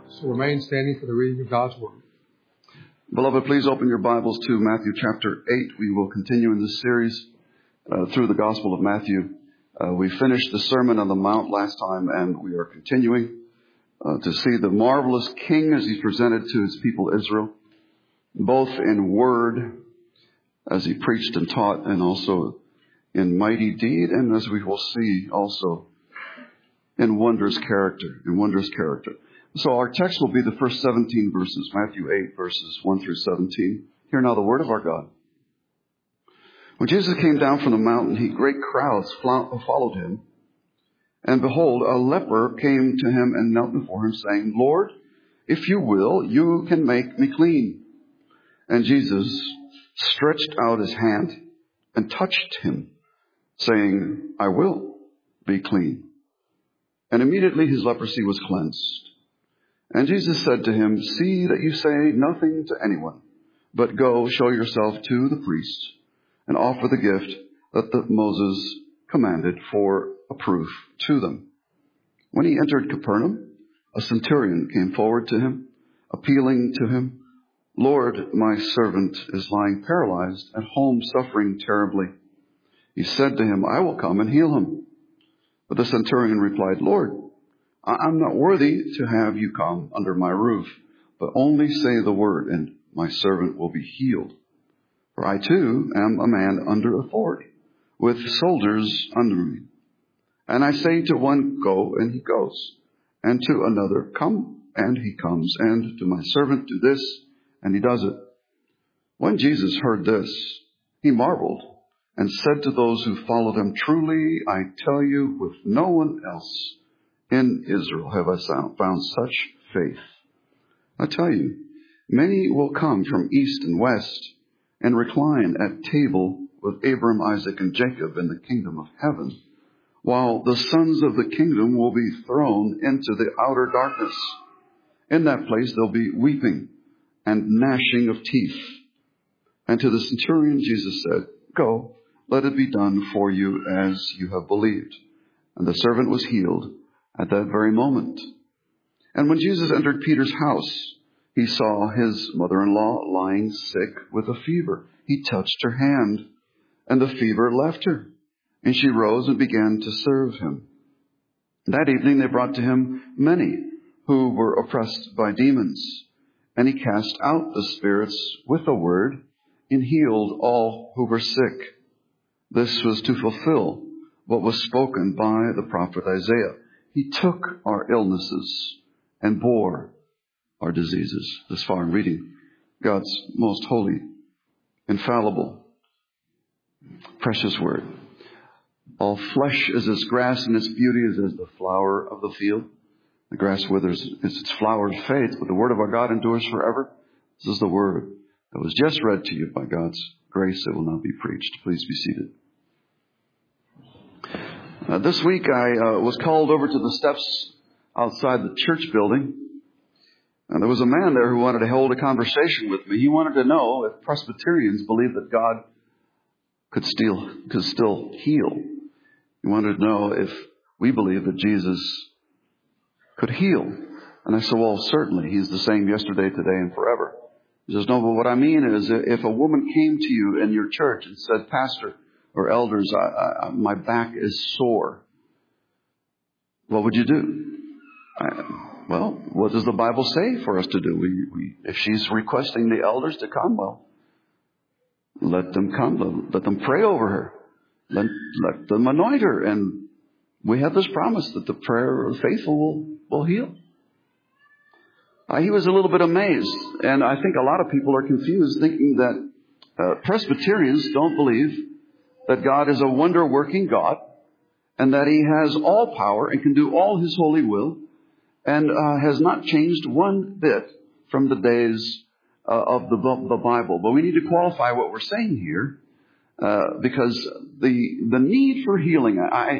So remain standing for the reading of God's Word. Beloved, please open your Bibles to Matthew chapter 8. We will continue in this series through the Gospel of Matthew. We finished the Sermon on the Mount last time, and we are continuing to see the marvelous King as he presented to his people Israel, both in word as he preached and taught, and also in mighty deed, and as we will see also in wondrous character. So our text will be the first 17 verses, Matthew 8, verses 1 through 17. Hear now the word of our God. When Jesus came down from the mountain, great crowds followed him. And behold, a leper came to him and knelt before him, saying, Lord, if you will, you can make me clean. And Jesus stretched out his hand and touched him, saying, I will be clean. And immediately his leprosy was cleansed. And Jesus said to him, see that you say nothing to anyone, but go show yourself to the priests and offer the gift that Moses commanded for a proof to them. When he entered Capernaum, a centurion came forward to him, appealing to him, Lord, my servant is lying paralyzed at home, suffering terribly. He said to him, I will come and heal him. But the centurion replied, Lord, I'm not worthy to have you come under my roof, but only say the word, and my servant will be healed. For I too am a man under authority, with soldiers under me. And I say to one, go, and he goes, and to another, come, and he comes, and to my servant, do this, and he does it. When Jesus heard this, he marveled, and said to those who followed him, truly, I tell you, with no one else in Israel have I found such faith. I tell you, many will come from east and west and recline at table with Abraham, Isaac, and Jacob in the kingdom of heaven, while the sons of the kingdom will be thrown into the outer darkness. In that place there'll be weeping and gnashing of teeth. And to the centurion Jesus said, go, let it be done for you as you have believed. And the servant was healed at that very moment. And when Jesus entered Peter's house, he saw his mother-in-law lying sick with a fever. He touched her hand, and the fever left her, and she rose and began to serve him. That evening they brought to him many who were oppressed by demons, and he cast out the spirits with a word and healed all who were sick. This was to fulfill what was spoken by the prophet Isaiah. He took our illnesses and bore our diseases. This far in reading God's most holy, infallible, precious word. All flesh is as grass, and its beauty is as the flower of the field. The grass withers, its flowers fades, but the word of our God endures forever. This is the word that was just read to you by God's grace. It will now be preached. Please be seated. This week I was called over to the steps outside the church building. And there was a man there who wanted to hold a conversation with me. He wanted to know if Presbyterians believe that God could still heal. He wanted to know if we believe that Jesus could heal. And I said, well, certainly. He's the same yesterday, today, and forever. He says, no, but what I mean is if a woman came to you in your church and said, Pastor or elders, my back is sore, what would you do? Well, what does the Bible say for us to do? If she's requesting the elders to come, well, let them come. Let them pray over her. Let them anoint her. And we have this promise that the prayer of the faithful will heal. He was a little bit amazed. And I think a lot of people are confused, thinking that Presbyterians don't believe that God is a wonder-working God and that he has all power and can do all his holy will, and has not changed one bit from the days of the Bible. But we need to qualify what we're saying here, because the need for healing.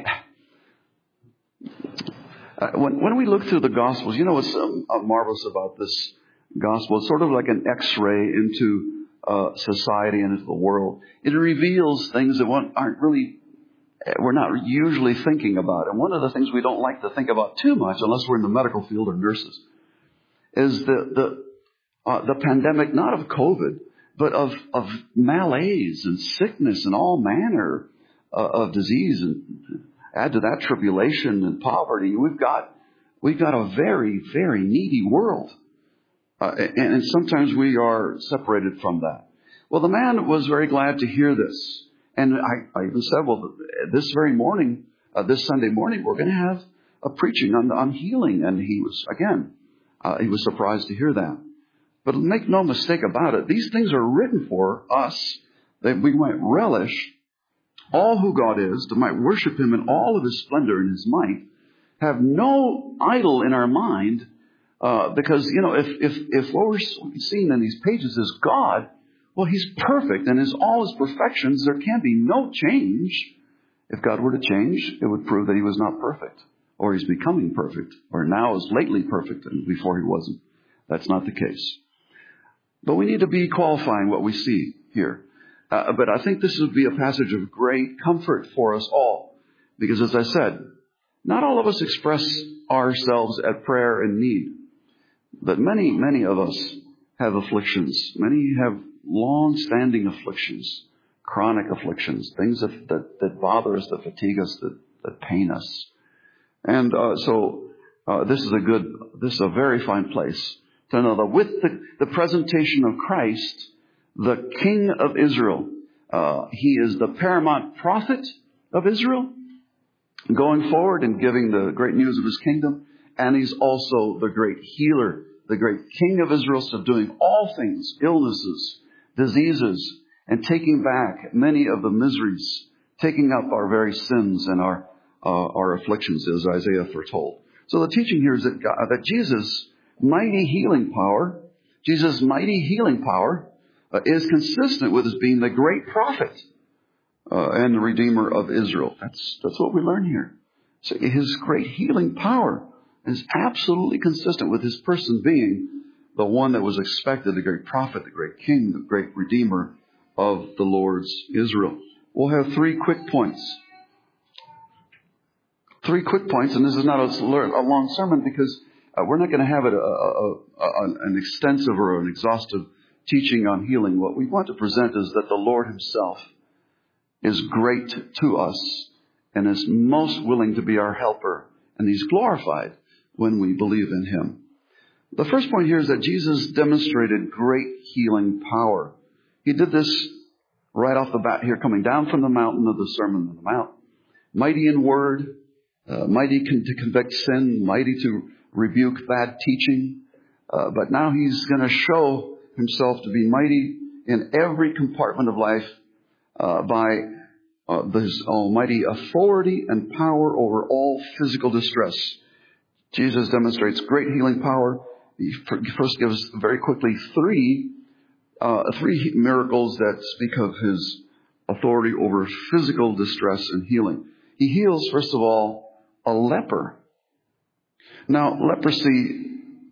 When we look through the Gospels, you know what's marvelous about this Gospel? It's sort of like an X-ray into society and into the world. It reveals things that we're not usually thinking about. And one of the things we don't like to think about too much, unless we're in the medical field or nurses, is the pandemic, not of COVID, but of malaise and sickness and all manner of disease, and add to that tribulation and poverty. We've got a very, very needy world, and sometimes we are separated from that. Well, the man was very glad to hear this, and I even said, well, this very morning, this Sunday morning, we're going to have a preaching on healing, and he was surprised to hear that. But make no mistake about it, these things are written for us that we might relish all who God is, that might worship Him in all of His splendor and His might, have no idol in our mind, because, if what we're seeing in these pages is God, well, He's perfect, and in all His perfections, there can be no change. If God were to change, it would prove that He was not perfect, or He's becoming perfect, or now is lately perfect, and before He wasn't. That's not the case. But we need to be qualifying what we see here. But I think this would be a passage of great comfort for us all. Because as I said, not all of us express ourselves at prayer and need. But many, many of us have afflictions. Many have long-standing afflictions, chronic afflictions, things that bother us, that fatigue us, that pain us. And so this is a very fine place to know that with the presentation of Christ, the King of Israel, He is the paramount prophet of Israel, going forward and giving the great news of His kingdom. And He's also the great healer, the great King of Israel, subduing all things, illnesses, diseases, and taking back many of the miseries, taking up our very sins and our afflictions, as Isaiah foretold. So the teaching here is that Jesus' mighty healing power is consistent with His being the great prophet and the Redeemer of Israel. That's what we learn here. So His great healing power is absolutely consistent with His person being the one that was expected, the great prophet, the great King, the great Redeemer of the Lord's Israel. We'll have 3 quick points. 3 quick points, and this is not a long sermon because we're not going to have an extensive or an exhaustive teaching on healing. What we want to present is that the Lord Himself is great to us and is most willing to be our helper, and He's glorified when we believe in Him. The first point here is that Jesus demonstrated great healing power. He did this right off the bat here, coming down from the mountain of the Sermon on the Mount. Mighty in word, mighty to convict sin, mighty to rebuke bad teaching. But now He's going to show Himself to be mighty in every compartment of life by His almighty authority and power over all physical distress. Jesus demonstrates great healing power. He first gives very quickly three miracles that speak of His authority over physical distress and healing. He heals, first of all, a leper. Now, leprosy,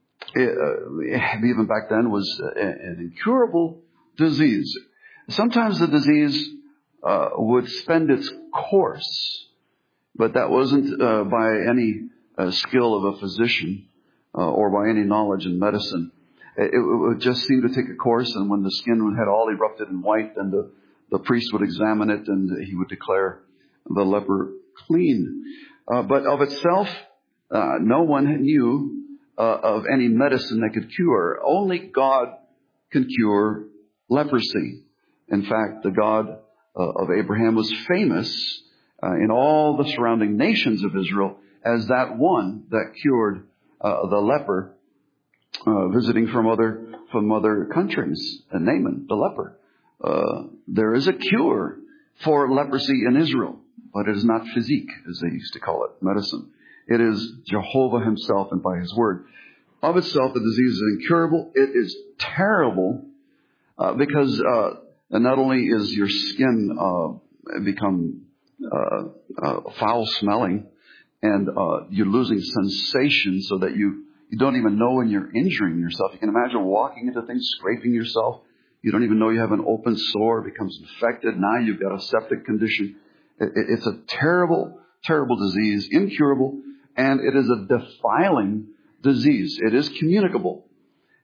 even back then, was an incurable disease. Sometimes the disease would spend its course, but that wasn't by any skill of a physician or by any knowledge in medicine. It would just seem to take a course, and when the skin had all erupted in white, then the priest would examine it, and he would declare the leper clean. But of itself, no one knew of any medicine that could cure. Only God can cure leprosy. In fact, the God of Abraham was famous in all the surrounding nations of Israel as that one that cured the leper visiting from other countries. Naaman, the leper. There is a cure for leprosy in Israel, but it is not physique, as they used to call it, medicine. It is Jehovah Himself and by His word. Of itself, the disease is incurable. It is terrible because not only is your skin become foul smelling, and you're losing sensation so that you don't even know when you're injuring yourself. You can imagine walking into things, scraping yourself. You don't even know you have an open sore. It becomes infected. Now you've got a septic condition. It's a terrible, terrible disease, incurable, and it is a defiling disease. It is communicable.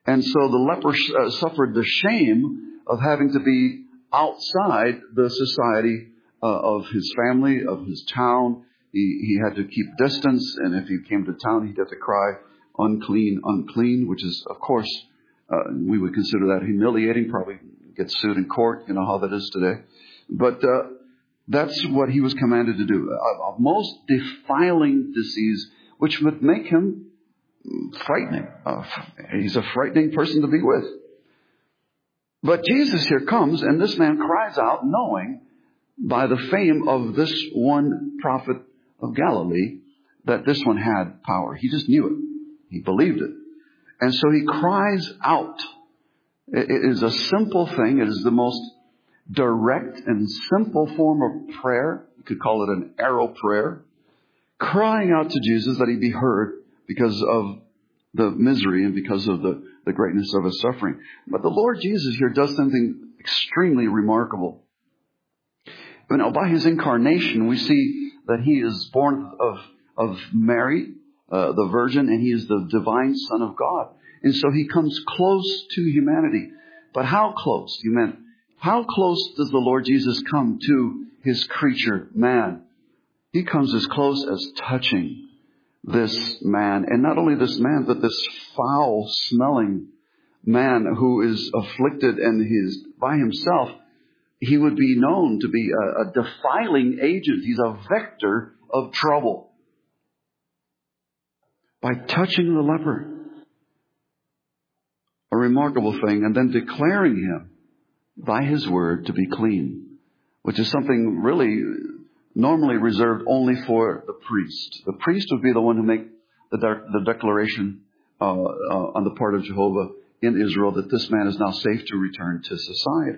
And so the leper suffered the shame of having to be outside the society of his family, of his town. He had to keep distance, and if he came to town, he'd have to cry, unclean, unclean, which is, of course, we would consider that humiliating, probably get sued in court, you know how that is today. But that's what he was commanded to do. A most defiling disease, which would make him frightening. He's a frightening person to be with. But Jesus here comes, and this man cries out, knowing by the fame of this one prophet of Galilee that this one had power. He just knew it. He believed it. And so he cries out. It is a simple thing. It is the most direct and simple form of prayer. You could call it an arrow prayer. Crying out to Jesus that he be heard because of the misery and because of the greatness of his suffering. But the Lord Jesus here does something extremely remarkable. You know, by his incarnation, we see that he is born of Mary, the Virgin, and he is the divine Son of God. And so he comes close to humanity. But how close? You meant, how close does the Lord Jesus come to his creature, man? He comes as close as touching this man. And not only this man, but this foul-smelling man who is afflicted and is by himself. He would be known to be a defiling agent. He's a vector of trouble. By touching the leper. A remarkable thing. And then declaring him by his word to be clean. Which is something really normally reserved only for the priest. The priest would be the one who make the declaration on the part of Jehovah in Israel that this man is now safe to return to society.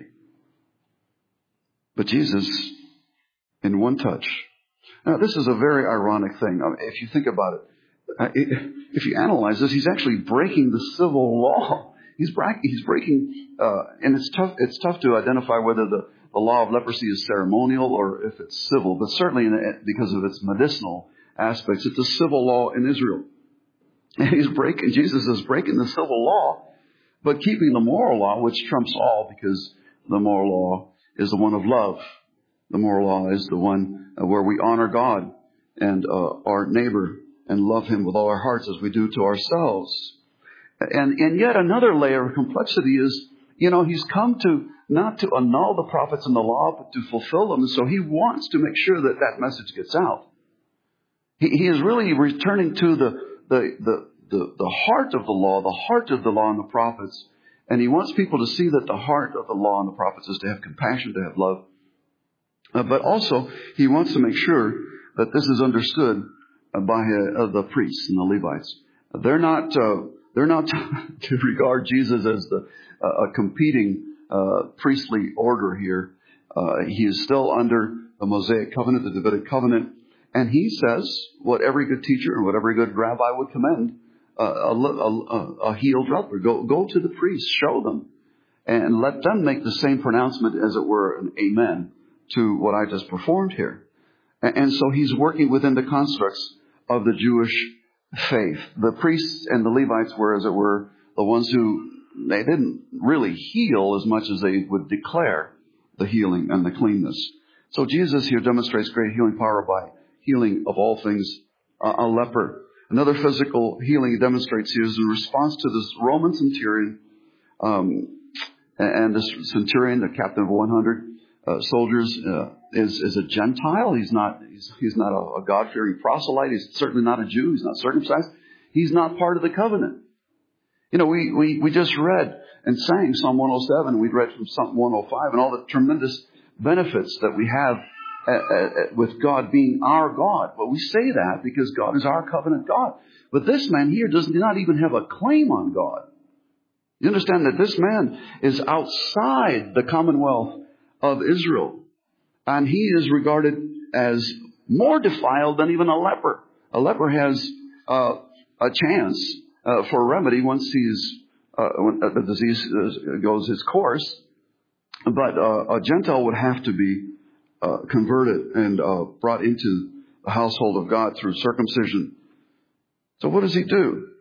But Jesus, in one touch. Now, this is a very ironic thing. I mean, if you think about it, if you analyze this, he's actually breaking the civil law. He's breaking, and it's tough to identify whether the law of leprosy is ceremonial or if it's civil. But certainly because of its medicinal aspects, it's a civil law in Israel. And Jesus is breaking the civil law, but keeping the moral law, which trumps all, because the moral law is the one of love. The moral law is the one where we honor God and our neighbor and love him with all our hearts as we do to ourselves. And yet another layer of complexity is, you know, he's come to not to annul the prophets and the law, but to fulfill them. And so he wants to make sure that that message gets out. He is really returning to the heart of the law, and the prophets. And he wants people to see that the heart of the law and the prophets is to have compassion, to have love. But also, he wants to make sure that this is understood by the priests and the Levites. They're not to regard Jesus as a competing priestly order here. He is still under the Mosaic covenant, the Davidic covenant. And he says what every good teacher and what every good rabbi would commend. A healed leper. Go to the priest, show them, and let them make the same pronouncement, as it were, an amen to what I just performed here. And so he's working within the constructs of the Jewish faith. The priests and the Levites were, as it were, the ones who, they didn't really heal as much as they would declare the healing and the cleanness. So Jesus here demonstrates great healing power by healing of all things a leper. Another physical healing he demonstrates here is in response to this Roman centurion, and this centurion, the captain of 100 soldiers, is a Gentile. He's not a God-fearing proselyte. He's certainly not a Jew. He's not circumcised. He's not part of the covenant. You know, we just read and sang Psalm 107. We read from Psalm 105 and all the tremendous benefits that we have with God being our God. But we say that because God is our covenant God. But this man here does not even have a claim on God. You understand that this man is outside the commonwealth of Israel. And he is regarded as more defiled than even a leper. A leper has a chance for a remedy once when the disease goes its course. But a Gentile would have to be converted and brought into the household of God through circumcision. So what does he do?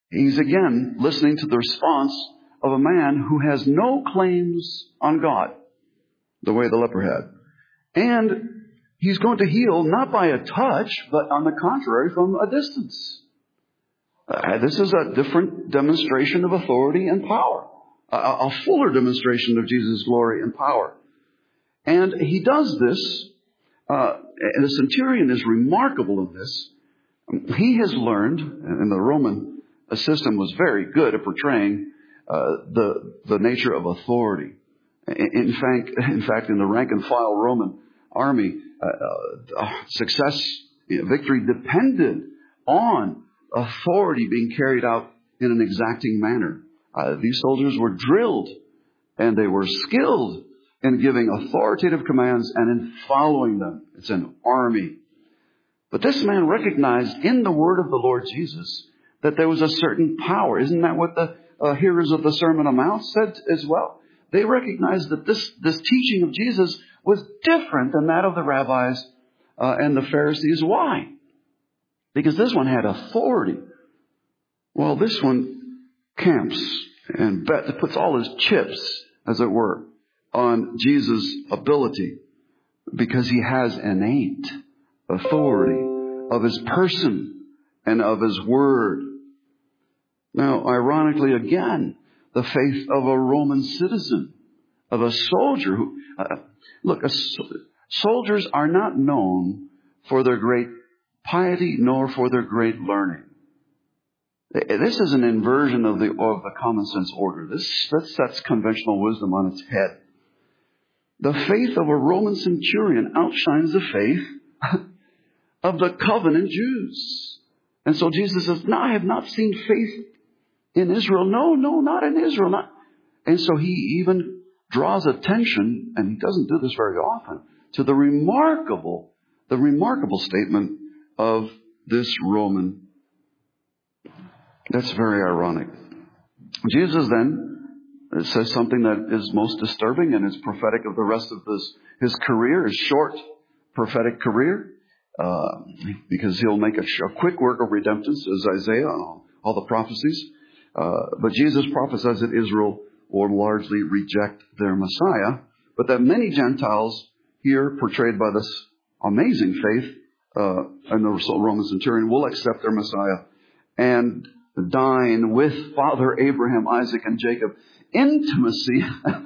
He's again listening to the response of a man who has no claims on God, the way the leper had. And he's going to heal not by a touch, but on the contrary, from a distance. This is a different demonstration of authority and power, a fuller demonstration of Jesus' glory and power. And he does this, and the centurion is remarkable in this. He has learned, and the Roman system was very good at portraying the nature of authority. In fact, in the rank and file Roman army, success, victory depended on authority being carried out in an exacting manner. These soldiers were drilled and they were skilled in giving authoritative commands and in following them. It's an army. But this man recognized in the word of the Lord Jesus that there was a certain power. Isn't that what the hearers of the Sermon on the Mount said as well? They recognized that this teaching of Jesus was different than that of the rabbis and the Pharisees. Why? Because this one had authority. Well, this one camps and puts all his chips, as it were, on Jesus' ability, because he has innate authority of his person and of his word. Now, ironically, again, the faith of a Roman citizen, of a soldier who, soldiers are not known for their great piety nor for their great learning. This is an inversion of the common sense order. That sets conventional wisdom on its head. The faith of a Roman centurion outshines the faith of the covenant Jews. And so Jesus says, no, I have not seen faith in Israel. No, not in Israel. And so he even draws attention, and he doesn't do this very often, to the remarkable statement of this Roman. That's very ironic. Jesus then says something that is most disturbing and is prophetic of the rest of his career, his short prophetic career, because he'll make a quick work of redemption, says Isaiah, all the prophecies. But Jesus prophesies that Israel will largely reject their Messiah, but that many Gentiles here, portrayed by this amazing faith, and the Roman centurion, will accept their Messiah and dine with Father Abraham, Isaac, and Jacob. Intimacy,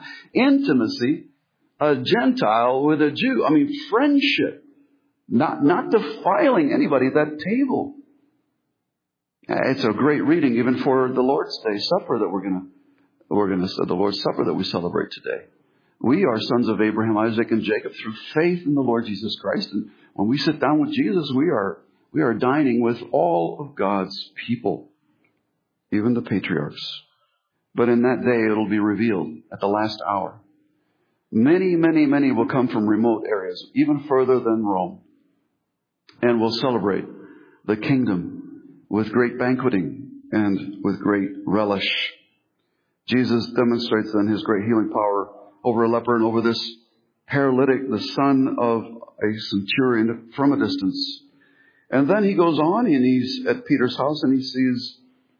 a Gentile with a Jew. I mean, friendship, not defiling anybody at that table. It's a great reading even for the Lord's Day supper that the Lord's Supper that we celebrate today. We are sons of Abraham, Isaac, and Jacob through faith in the Lord Jesus Christ. And when we sit down with Jesus, we are dining with all of God's people, even the patriarchs. But in that day, it'll be revealed at the last hour. Many, many, many will come from remote areas, even further than Rome, and will celebrate the kingdom with great banqueting and with great relish. Jesus demonstrates then his great healing power over a leper and over this paralytic, the son of a centurion, from a distance. And then he goes on and he's at Peter's house and he sees,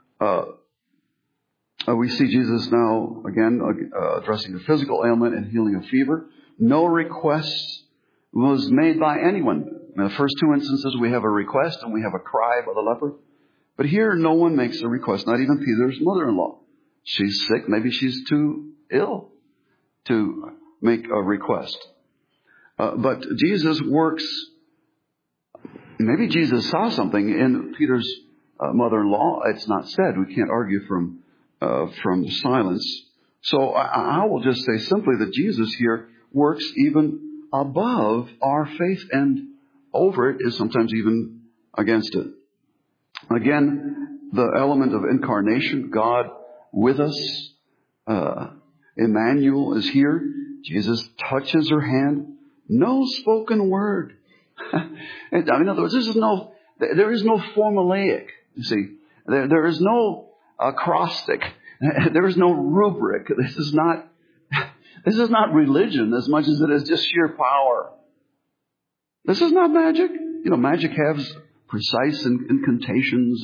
we see Jesus now again addressing a physical ailment and healing a fever. No request was made by anyone. In the first two instances, we have a request and we have a cry by the leper. But here, no one makes a request, not even Peter's mother-in-law. She's sick. Maybe she's too ill to make a request. But Jesus works. Maybe Jesus saw something in Peter's mother-in-law. It's not said. We can't argue from silence. So I will just say simply that Jesus here works even above our faith, and over it is sometimes even against it. Again, the element of incarnation, God with us. Emmanuel is here. Jesus touches her hand. No spoken word. In other words, there is no formulaic. You see, there is no acrostic. There is no rubric. This is not religion as much as it is just sheer power. This is not magic. Magic has precise incantations and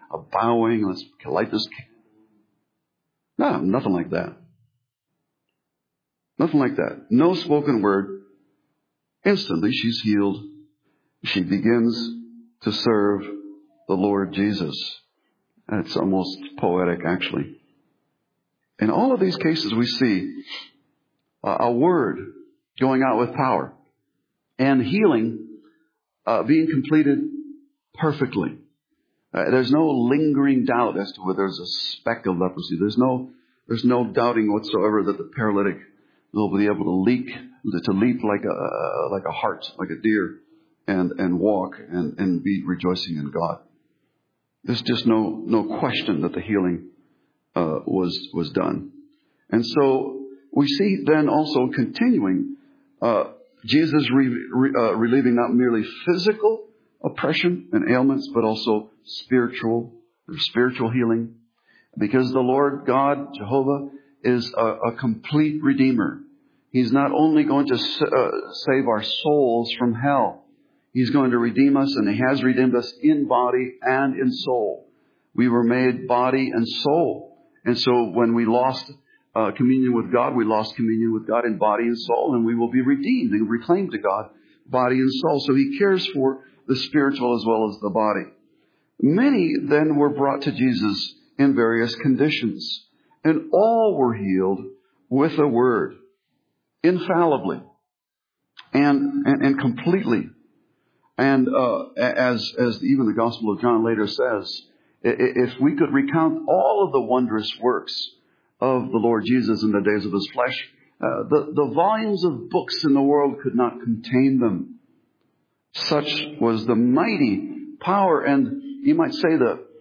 a bowing. Let's light this. No, nothing like that. Nothing like that. No spoken word. Instantly, she's healed. She begins to serve the Lord Jesus. It's almost poetic, actually. In all of these cases, we see a word going out with power and healing being completed perfectly. There's no lingering doubt as to whether there's a speck of leprosy. There's no doubting whatsoever that the paralytic will be able to leap like a hart, like a deer, and walk and be rejoicing in God. There's just no question that the healing was done. And so we see then also continuing Jesus relieving not merely physical oppression and ailments, but also spiritual healing. Because the Lord God, Jehovah, is a complete redeemer. He's not only going to save our souls from hell. He's going to redeem us, and He has redeemed us in body and in soul. We were made body and soul. And so when we lost communion with God, we lost communion with God in body and soul, and we will be redeemed and reclaimed to God, body and soul. So He cares for the spiritual as well as the body. Many then were brought to Jesus in various conditions, and all were healed with a word, infallibly and completely. And as even the Gospel of John later says, if we could recount all of the wondrous works of the Lord Jesus in the days of His flesh, the volumes of books in the world could not contain them. Such was the mighty power, and you might say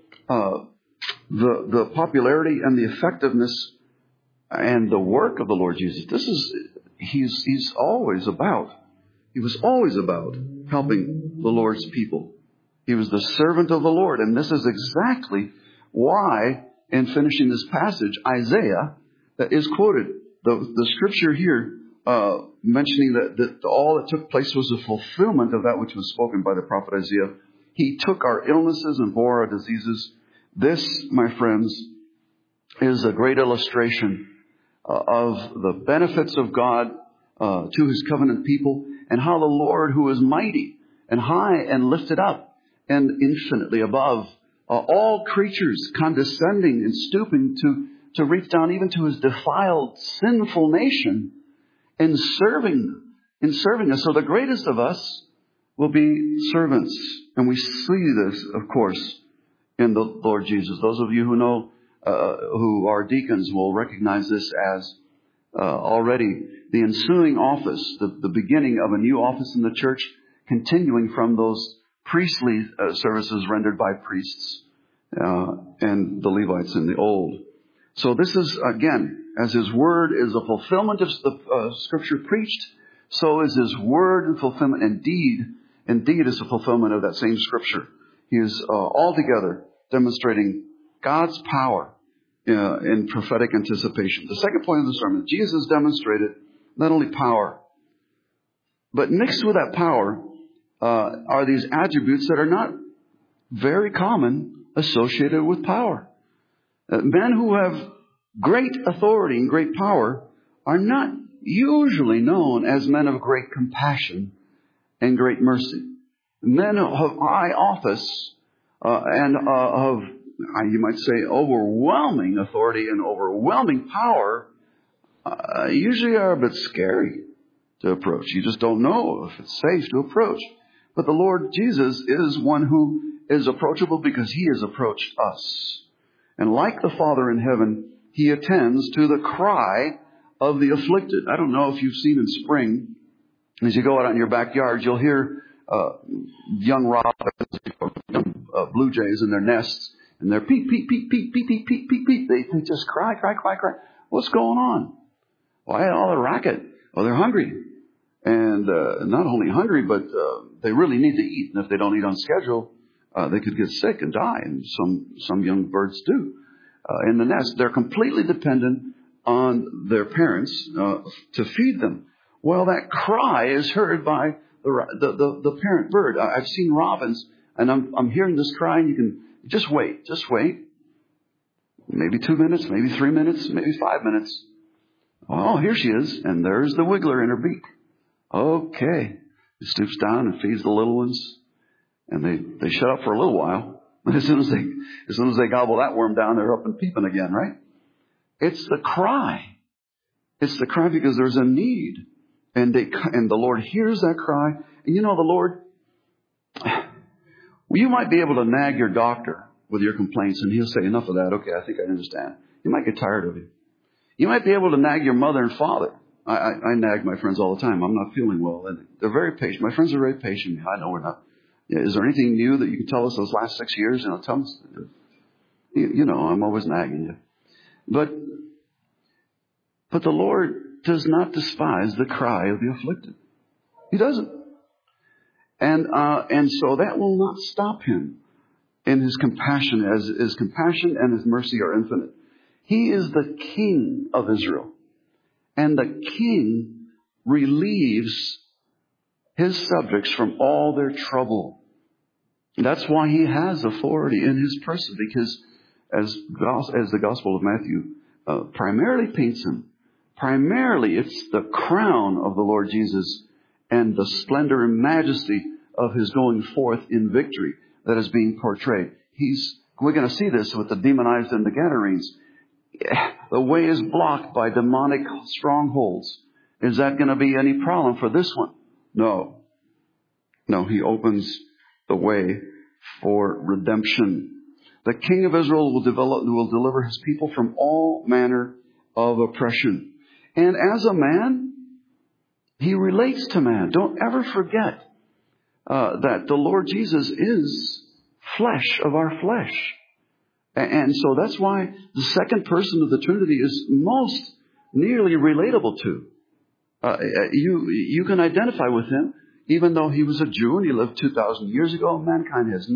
the popularity and the effectiveness and the work of the Lord Jesus. He's always about. He was always about helping the Lord's people. He was the servant of the Lord. And this is exactly why, in finishing this passage, Isaiah is quoted. The scripture here mentioning that all that took place was a fulfillment of that which was spoken by the prophet Isaiah. He took our illnesses and bore our diseases. This, my friends, is a great illustration of the benefits of God to His covenant people, and how the Lord, who is mighty and high and lifted up and infinitely above all creatures, condescending and stooping to reach down even to His defiled, sinful nation, in serving us. So the greatest of us will be servants. And we see this, of course, in the Lord Jesus. Those of you who know, who are deacons, will recognize this as already the ensuing office, the beginning of a new office in the church, continuing from those priestly services rendered by priests and the Levites in the old. So this is, again, as His word is a fulfillment of the scripture preached, so is His word and fulfillment. Indeed is a fulfillment of that same scripture. He is altogether demonstrating God's power in prophetic anticipation. The second point of the sermon, Jesus demonstrated not only power, but mixed with that power are these attributes that are not very common associated with power. Men who have great authority and great power are not usually known as men of great compassion and great mercy. Men of high office and of, you might say, overwhelming authority and overwhelming power usually are a bit scary to approach. You just don't know if it's safe to approach. But the Lord Jesus is one who is approachable because He has approached us. And like the Father in heaven, He attends to the cry of the afflicted. I don't know if you've seen in spring, as you go out in your backyard, you'll hear young robins, young blue jays in their nests, and they're peep, peep, peep, peep, peep, peep, peep, peep, peep. They just cry. What's going on? Why all the racket? Well, they're hungry. And not only hungry, but they really need to eat. And if they don't eat on schedule, they could get sick and die. And some young birds do. In the nest, they're completely dependent on their parents to feed them. Well, that cry is heard by the parent bird. I've seen robins, and I'm hearing this cry, and Just wait. Just wait. Maybe 2 minutes, maybe 3 minutes, maybe 5 minutes. Oh, here she is. And there's the wiggler in her beak. Okay. He stoops down and feeds the little ones. And they shut up for a little while. But as soon as they gobble that worm down, they're up and peeping again, right? It's the cry. It's the cry because there's a need. And the Lord hears that cry. And you know, the Lord, you might be able to nag your doctor with your complaints, and he'll say, enough of that. Okay, I think I understand. You might get tired of it. You might be able to nag your mother and father. I nag my friends all the time. I'm not feeling well. And they're very patient. My friends are very patient. I know we're not. Is there anything new that you can tell us those last 6 years? You know, tell us. You know, I'm always nagging you. But the Lord does not despise the cry of the afflicted. He doesn't. And so that will not stop him in his compassion, as his compassion and his mercy are infinite. He is the King of Israel. And the King relieves his subjects from all their trouble. That's why he has authority in his person, because as the Gospel of Matthew primarily paints him, primarily it's the crown of the Lord Jesus and the splendor and majesty of his going forth in victory that is being portrayed. We're going to see this with the demonized and the Gadarenes. The way is blocked by demonic strongholds. Is that going to be any problem for this one? No. No, he opens the way for redemption. The King of Israel will deliver his people from all manner of oppression. And as a man, he relates to man. Don't ever forget that the Lord Jesus is flesh of our flesh. And so that's why the second person of the Trinity is most nearly relatable to. You can identify with him, even though he was a Jew and he lived 2,000 years ago. Mankind has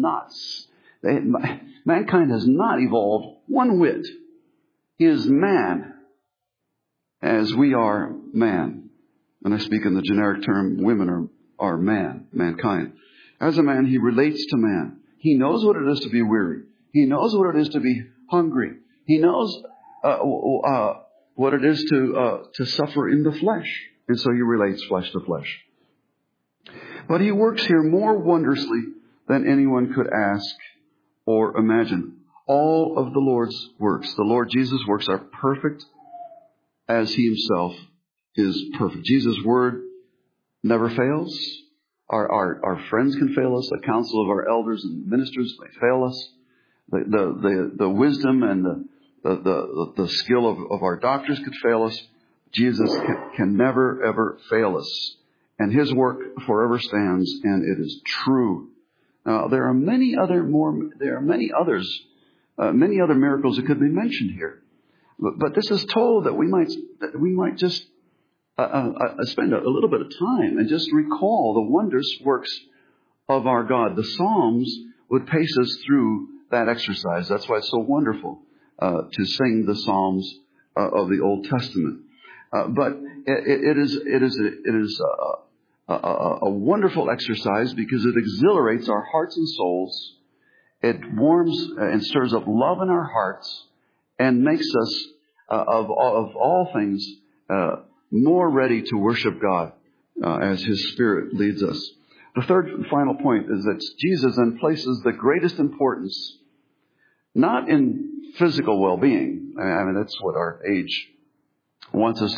not evolved one whit. He is man, as we are man. And I speak in the generic term, women are mankind. As a man, he relates to man. He knows what it is to be weary. He knows what it is to be hungry. He knows what it is to suffer in the flesh. And so he relates flesh to flesh. But he works here more wondrously than anyone could ask or imagine. All of the Lord's works, the Lord Jesus' works, are perfect as he himself is perfect. Jesus' word never fails. Our friends can fail us. The counsel of our elders and ministers may fail us. The wisdom and the skill of our doctors could fail us. Jesus can never, ever fail us. And his work forever stands, and it is true. Now, there are many other miracles that could be mentioned here. But this is told that we might just spend a little bit of time and just recall the wondrous works of our God. The Psalms would pace us through that exercise. That's why it's so wonderful to sing the Psalms of the Old Testament. But it is a wonderful exercise because it exhilarates our hearts and souls. It warms and stirs up love in our hearts and makes us, of all things, more ready to worship God as his Spirit leads us. The third and final point is that Jesus then places the greatest importance not in physical well-being. I mean, that's what our age wants us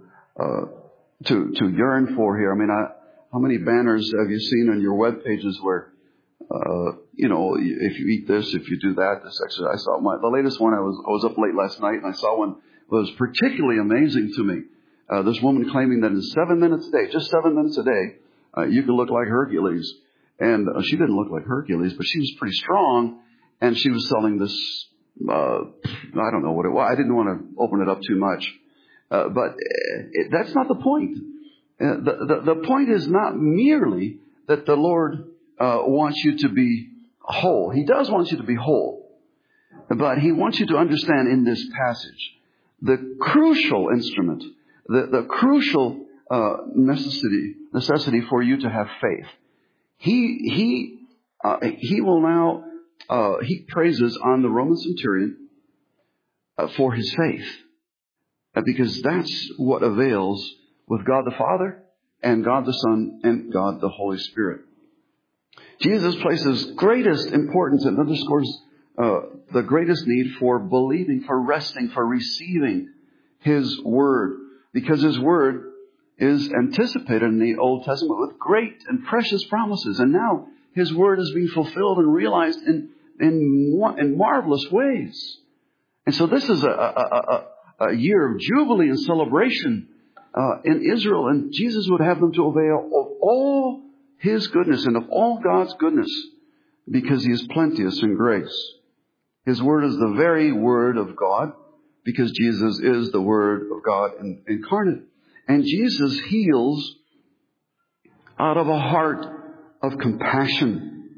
to yearn for here. I mean, how many banners have you seen on your web pages where, if you eat this, if you do that, this exercise? I saw the latest one. I was up late last night and I saw one that was particularly amazing to me. This woman claiming that in 7 minutes a day, just 7 minutes a day, you could look like Hercules. And she didn't look like Hercules, but she was pretty strong. And she was selling this, I don't know what it was. I didn't want to open it up too much. But that's not the point. The point is not merely that the Lord wants you to be whole. He does want you to be whole. But he wants you to understand in this passage the crucial instrument, the crucial necessity for you to have faith. He will now heap praises on the Roman centurion for his faith. Because that's what avails with God the Father and God the Son and God the Holy Spirit. Jesus places greatest importance and underscores the greatest need for believing, for resting, for receiving His Word. Because His Word is anticipated in the Old Testament with great and precious promises. And now His Word is being fulfilled and realized in marvelous ways. And so this is a year of jubilee and celebration in Israel. And Jesus would have them to avail of all His goodness and of all God's goodness because He is plenteous in grace. His Word is the very Word of God because Jesus is the Word of God incarnate. And Jesus heals out of a heart of compassion.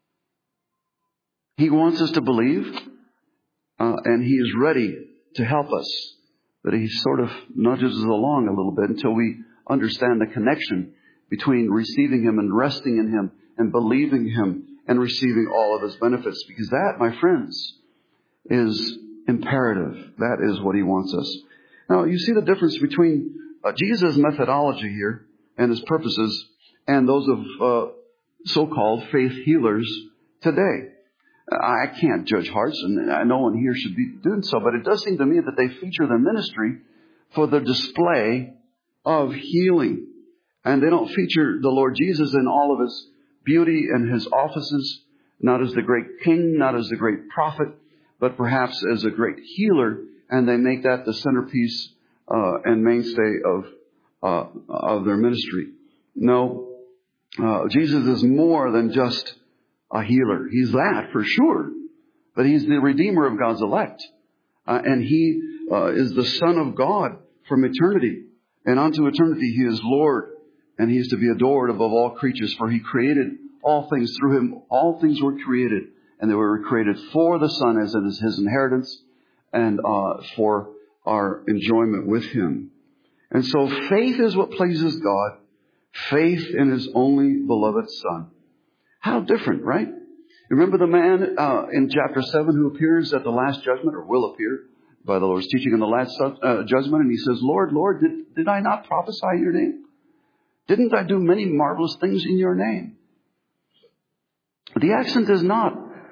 He wants us to believe, and He is ready to help us. But He sort of nudges us along a little bit until we understand the connection between receiving Him and resting in Him and believing Him and receiving all of His benefits. Because that, my friends, is imperative. That is what He wants us. Now, you see the difference between Jesus' methodology here and His purposes and those of so-called faith healers today. I can't judge hearts, and no one here should be doing so, but it does seem to me that they feature their ministry for the display of healing. And they don't feature the Lord Jesus in all of His beauty and His offices, not as the great king, not as the great prophet, but perhaps as a great healer, and they make that the centerpiece and mainstay of their ministry. No, Jesus is more than just a healer. He's that for sure, but He's the Redeemer of God's elect, and He is the Son of God from eternity, and unto eternity He is Lord, and He is to be adored above all creatures, for He created all things. Through Him all things were created, and they were created for the Son as it is His inheritance and for our enjoyment with Him. And so faith is what pleases God. Faith in His only beloved Son. How different, right? Remember the man in chapter 7 who appears at the last judgment, or will appear by the Lord's teaching in the last judgment, and he says, Lord, Lord, did I not prophesy in Your name? Didn't I do many marvelous things in Your name? The accent is not,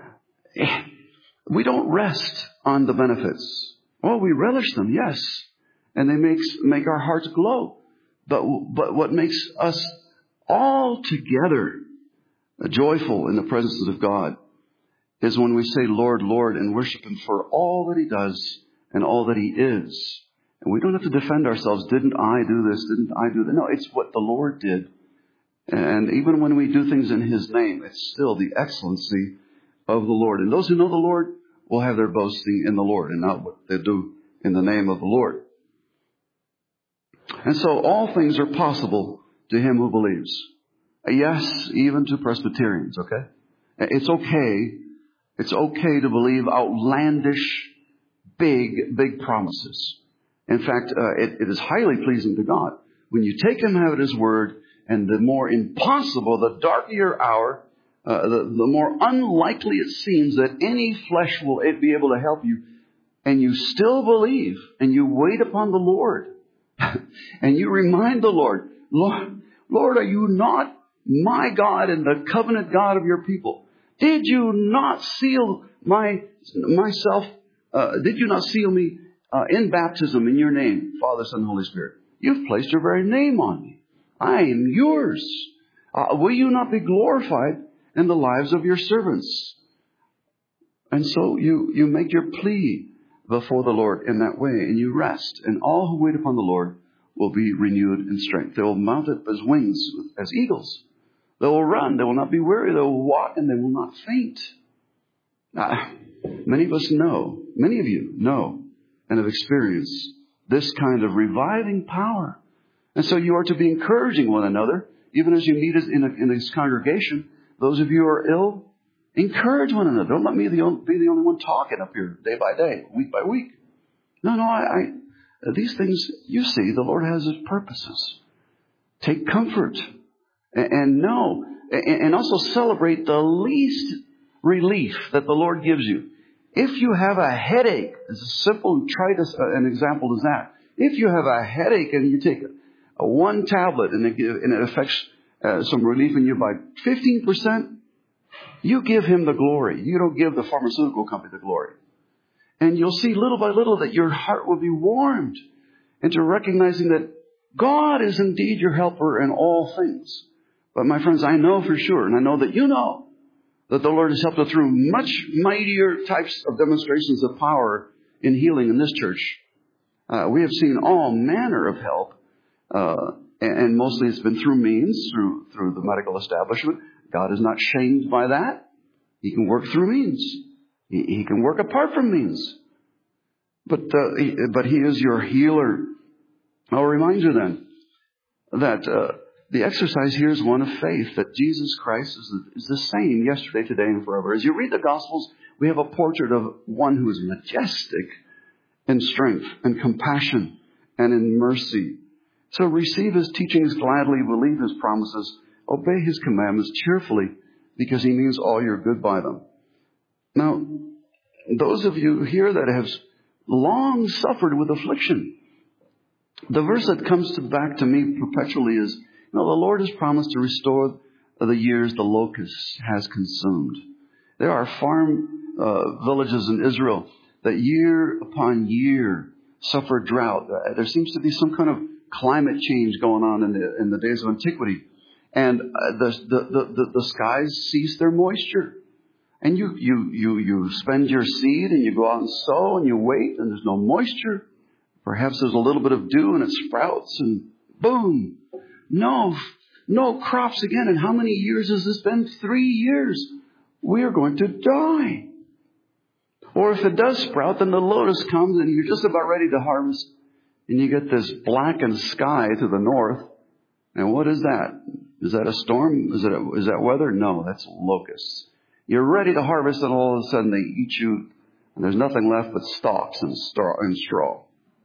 we don't rest on the benefits. Well, we relish them, yes, and they make our hearts glow. But what makes us all together joyful in the presence of God is when we say, Lord, Lord, and worship Him for all that He does and all that He is. And we don't have to defend ourselves. Didn't I do this? Didn't I do that? No, it's what the Lord did. And even when we do things in His name, it's still the excellency of the Lord. And those who know the Lord will have their boasting in the Lord and not what they do in the name of the Lord. And so all things are possible to him who believes. Yes, even to Presbyterians, okay? It's okay to believe outlandish, big promises. In fact, it is highly pleasing to God when you take Him at His word, and the more impossible, the darker your hour, the more unlikely it seems that any flesh will be able to help you, and you still believe, and you wait upon the Lord, and you remind the Lord, Lord, are You not my God and the covenant God of Your people? Did You not seal myself? Did You not seal me in baptism in Your name, Father, Son, and Holy Spirit? You've placed Your very name on me. I am Yours. Will You not be glorified in the lives of Your servants? And so you make your plea before the Lord in that way, and you rest. And all who wait upon the Lord will be renewed in strength. They will mount up as wings, as eagles. They will run. They will not be weary. They will walk, and they will not faint. Many of you know, and have experienced this kind of reviving power. And so you are to be encouraging one another, even as you meet in this congregation. Those of you who are ill, encourage one another. Don't let me be the only one talking up here day by day, week by week. No, these things, you see, the Lord has His purposes. Take comfort and know, and also celebrate the least relief that the Lord gives you. If you have a headache, as simple and trite an example as that, if you have a headache and you take a one tablet and it affects some relief in you by 15%, you give Him the glory. You don't give the pharmaceutical company the glory. And you'll see little by little that your heart will be warmed into recognizing that God is indeed your helper in all things. But my friends, I know for sure, and I know that you know, that the Lord has helped us through much mightier types of demonstrations of power in healing in this church. We have seen all manner of help, and mostly it's been through means, through the medical establishment. God is not shamed by that. He can work through means. He can work apart from means. But He is your healer. I'll remind you then that the exercise here is one of faith, that Jesus Christ is the same yesterday, today, and forever. As you read the Gospels, we have a portrait of one who is majestic in strength and compassion and in mercy. So receive His teachings gladly, believe His promises, obey His commandments cheerfully, because He means all your good by them. Now, those of you here that have long suffered with affliction, the verse that comes back to me perpetually is, the Lord has promised to restore the years the locust has consumed. There are farm villages in Israel that year upon year suffer drought. There seems to be some kind of climate change going on in the days of antiquity. And the skies cease their moisture. And you spend your seed and you go out and sow and you wait and there's no moisture. Perhaps there's a little bit of dew and it sprouts and boom. No crops again. And how many years has this been? 3 years. We are going to die. Or if it does sprout, then the lotus comes and you're just about ready to harvest. And you get this blackened sky to the north. And what is that? Is that a storm? Is that weather? No, that's locusts. You're ready to harvest and all of a sudden they eat you. And there's nothing left but stalks and straw.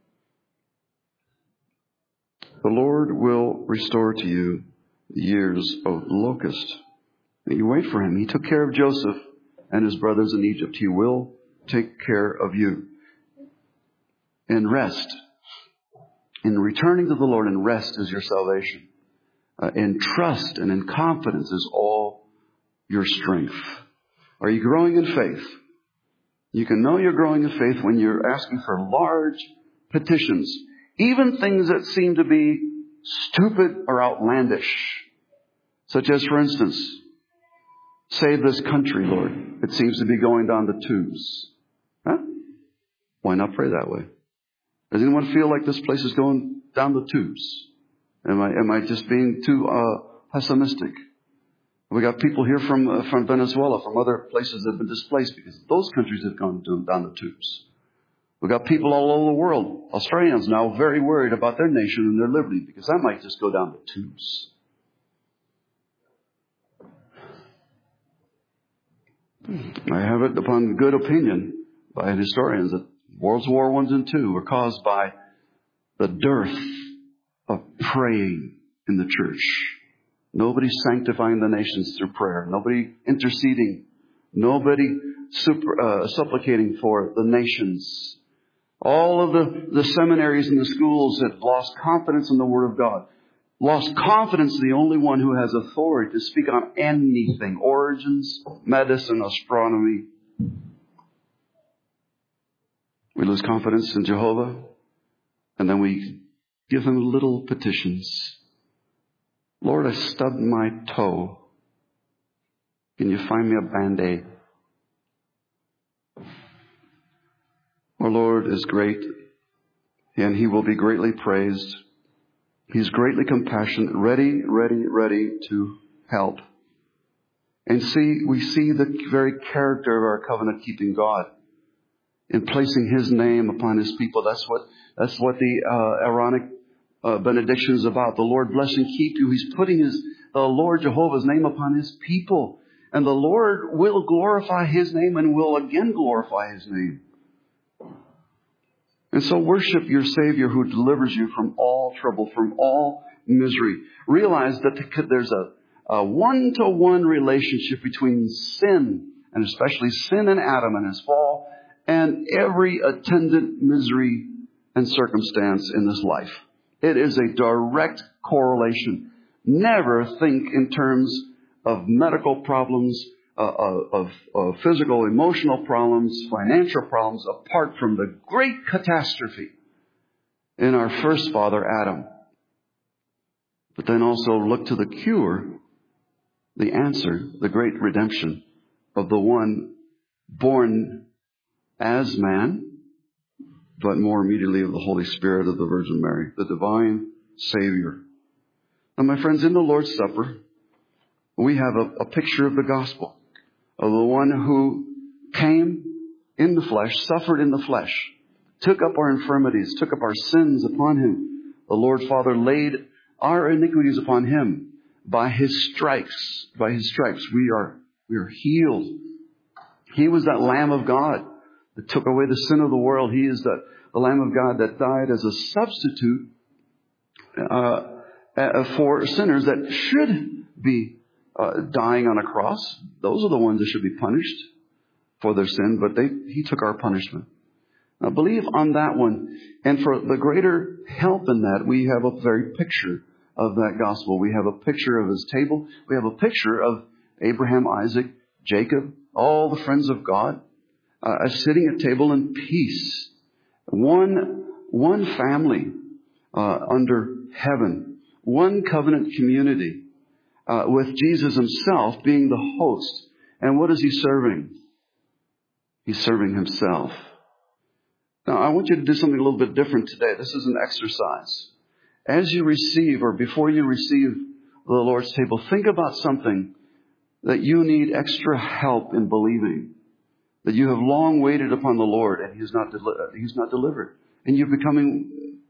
The Lord will restore to you the years of locust. And you wait for Him. He took care of Joseph and his brothers in Egypt. He will take care of you. And rest. In returning to the Lord, and rest is your salvation. In trust and in confidence is all your strength. Are you growing in faith? You can know you're growing in faith when you're asking for large petitions. Even things that seem to be stupid or outlandish. Such as, for instance, save this country, Lord. It seems to be going down the tubes. Huh? Why not pray that way? Does anyone feel like this place is going down the tubes? Am I just being too pessimistic? We got people here from Venezuela, from other places that have been displaced because those countries have gone down the tubes. We've got people all over the world, Australians now, very worried about their nation and their liberty because that might just go down the tubes. I have it upon good opinion by historians that World War I and II were caused by the dearth of praying in the church. Nobody sanctifying the nations through prayer. Nobody interceding. Nobody supplicating for the nations. All of the seminaries and the schools have lost confidence in the Word of God. Lost confidence in the only one who has authority to speak on anything. Origins, medicine, astronomy. We lose confidence in Jehovah. And then we give Him little petitions. Lord, I stubbed my toe. Can you find me a Band-Aid? Our Lord is great, and He will be greatly praised. He's greatly compassionate, ready to help. And we see the very character of our covenant-keeping God in placing His name upon His people. That's what the Aaronic benediction is about. The Lord bless and keep you. He's putting the Lord Jehovah's name upon His people. And the Lord will glorify His name and will again glorify His name. And so worship your Savior who delivers you from all trouble, from all misery. Realize that there's a one-to-one relationship between sin and especially sin in Adam and his fall, and every attendant misery and circumstance in this life. It is a direct correlation. Never think in terms of medical problems, of physical, emotional problems, financial problems, apart from the great catastrophe in our first father, Adam. But then also look to the cure, the answer, the great redemption of the one born as man, but more immediately of the Holy Spirit of the Virgin Mary, the divine Savior. And my friends, in the Lord's Supper, we have a picture of the gospel, of the one who came in the flesh, suffered in the flesh, took up our infirmities, took up our sins upon him. The Lord Father laid our iniquities upon him. By his stripes, we are healed. He was that Lamb of God that took away the sin of the world. He is the Lamb of God that died as a substitute for sinners that should be dying on a cross. Those are the ones that should be punished for their sin, but he took our punishment. Now believe on that one. And for the greater help in that, we have a very picture of that gospel. We have a picture of his table. We have a picture of Abraham, Isaac, Jacob, all the friends of God, sitting at table in peace. One family under heaven. One covenant community with Jesus himself being the host. And what is he serving? He's serving himself. Now, I want you to do something a little bit different today. This is an exercise. As you receive, or before you receive the Lord's table, think about something that you need extra help in believing. That you have long waited upon the Lord and He's not delivered. And you're becoming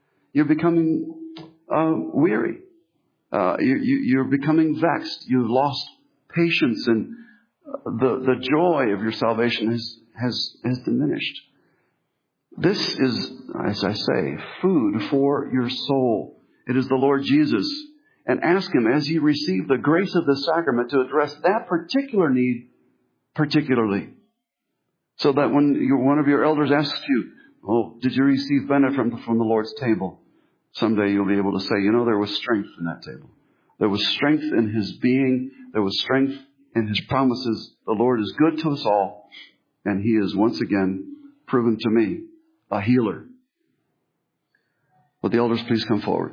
weary. You're becoming vexed. You've lost patience, and the joy of your salvation has diminished. This is, as I say, food for your soul. It is the Lord Jesus. And ask Him as you receive the grace of the sacrament to address that particular need particularly. So that when one of your elders asks you, "Oh, did you receive benefit from the Lord's table?" Someday you'll be able to say, there was strength in that table. There was strength in His being. There was strength in His promises. The Lord is good to us all. And He is once again proven to me a healer. Would the elders please come forward?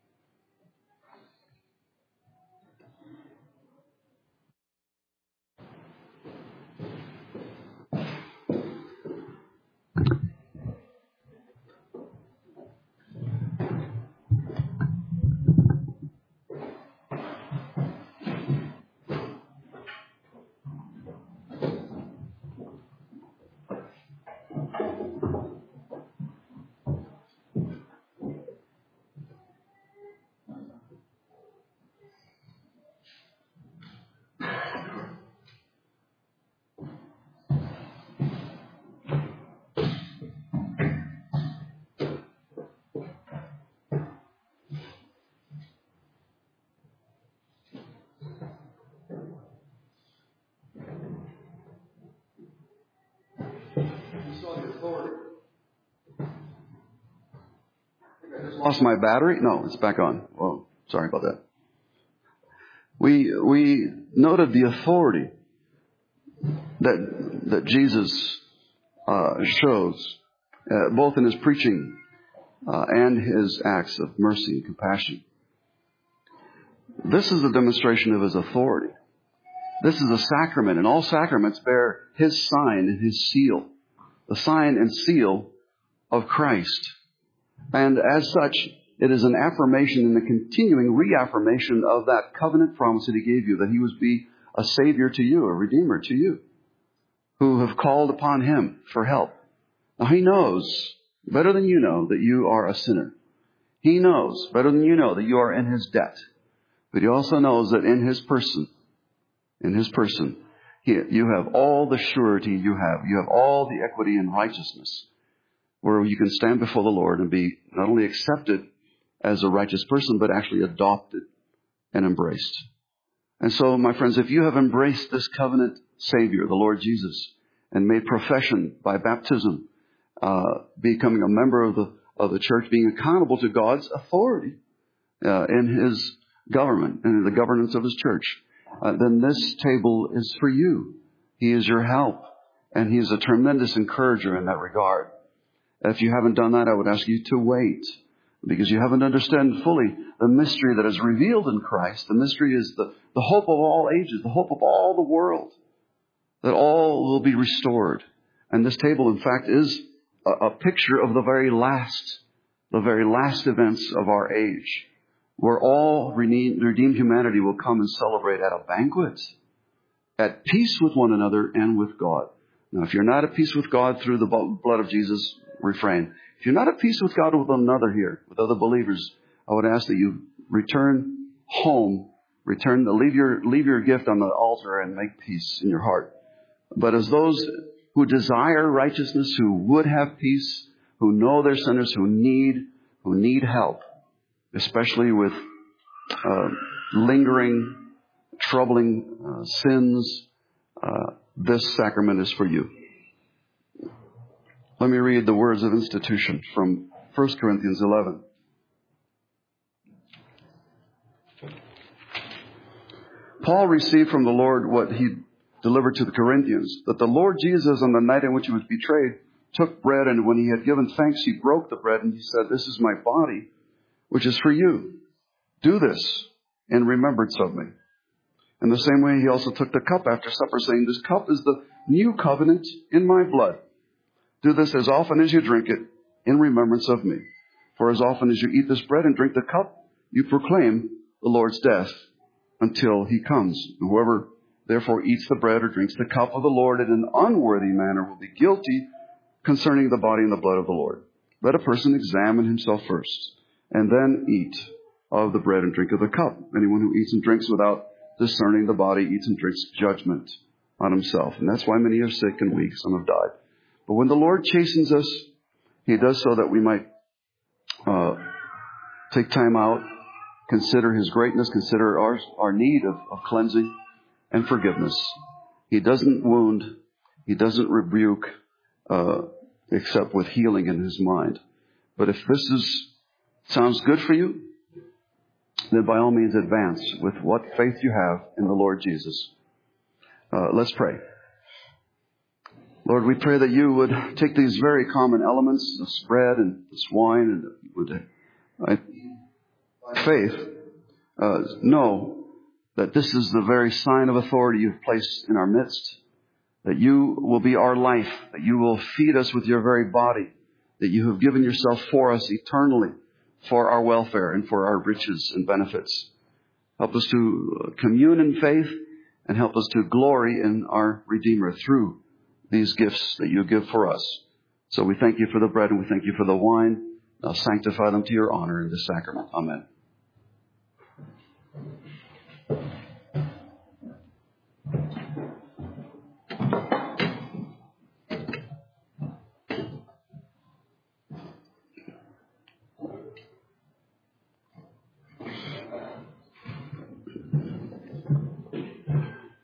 Lost my battery? No, it's back on. Oh, sorry about that. We noted the authority that Jesus shows, both in His preaching and His acts of mercy and compassion. This is a demonstration of His authority. This is a sacrament, and all sacraments bear His sign and His seal, the sign and seal of Christ. And as such, it is an affirmation and a continuing reaffirmation of that covenant promise that He gave you, that He would be a Savior to you, a Redeemer to you, who have called upon Him for help. Now He knows, better than you know, that you are a sinner. He knows, better than you know, that you are in His debt. But He also knows that in His person, you have all the surety you have. You have all the equity and righteousness, where you can stand before the Lord and be not only accepted as a righteous person, but actually adopted and embraced. And so, my friends, if you have embraced this covenant Savior, the Lord Jesus, and made profession by baptism, becoming a member of the church, being accountable to God's authority in His government and in the governance of His church, then this table is for you. He is your help, and He is a tremendous encourager in that regard. If you haven't done that, I would ask you to wait, because you haven't understood fully the mystery that is revealed in Christ. The mystery is the hope of all ages, the hope of all the world, that all will be restored. And this table, in fact, is a picture of the very last events of our age, where all redeemed humanity will come and celebrate at a banquet, at peace with one another and with God. Now, if you're not at peace with God through the blood of Jesus, refrain. If you're not at peace with God with one another here, with other believers, I would ask that you return home, leave your gift on the altar and make peace in your heart. But as those who desire righteousness, who would have peace, who know they're sinners, who need help, especially with lingering, troubling sins, this sacrament is for you. Let me read the words of institution from 1 Corinthians 11. Paul received from the Lord what he delivered to the Corinthians, that the Lord Jesus, on the night in which he was betrayed, took bread, and when he had given thanks, he broke the bread, and he said, "This is my body, which is for you. Do this in remembrance of me." In the same way, he also took the cup after supper, saying, "This cup is the new covenant in my blood. Do this as often as you drink it in remembrance of me. For as often as you eat this bread and drink the cup, you proclaim the Lord's death until he comes. And whoever therefore eats the bread or drinks the cup of the Lord in an unworthy manner will be guilty concerning the body and the blood of the Lord. Let a person examine himself first, and then eat of the bread and drink of the cup. Anyone who eats and drinks without discerning the body eats and drinks judgment on himself. And that's why many are sick and weak, some have died. But when the Lord chastens us, he does so that we might take time out, consider his greatness, consider our need of cleansing and forgiveness. He doesn't wound, he doesn't rebuke, except with healing in his mind. But if this sounds good for you, then by all means advance with what faith you have in the Lord Jesus. Let's pray. Lord, we pray that you would take these very common elements, this bread and this wine, and would, by faith, know that this is the very sign of authority you've placed in our midst, that you will be our life, that you will feed us with your very body, that you have given yourself for us eternally, for our welfare and for our riches and benefits. Help us to commune in faith and help us to glory in our Redeemer through these gifts that you give for us. So we thank you for the bread and we thank you for the wine. Now sanctify them to your honor in this sacrament. Amen.